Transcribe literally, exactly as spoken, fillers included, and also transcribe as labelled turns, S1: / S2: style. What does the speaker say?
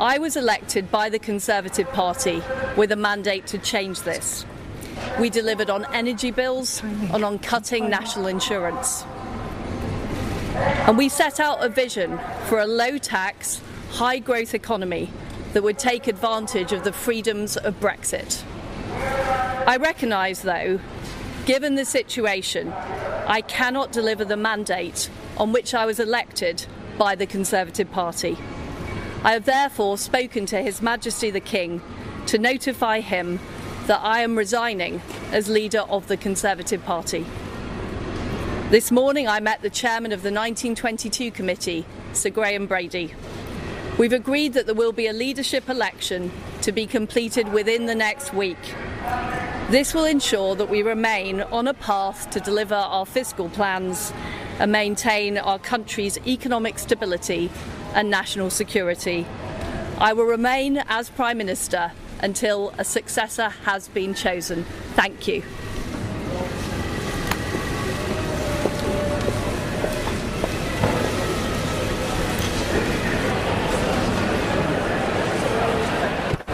S1: I was elected by the Conservative Party with a mandate to change this. We delivered on energy bills and on cutting national insurance. And we set out a vision for a low-tax, high-growth economy that would take advantage of the freedoms of Brexit. I recognise, though, given the situation, I cannot deliver the mandate on which I was elected by the Conservative Party. I have therefore spoken to His Majesty the King to notify him that I am resigning as leader of the Conservative Party. This morning I met the chairman of the nineteen twenty-two committee, Sir Graham Brady. We've agreed that there will be a leadership election to be completed within the next week. This will ensure that we remain on a path to deliver our fiscal plans and maintain our country's economic stability and national security. I will remain as Prime Minister until a successor has been chosen. Thank you.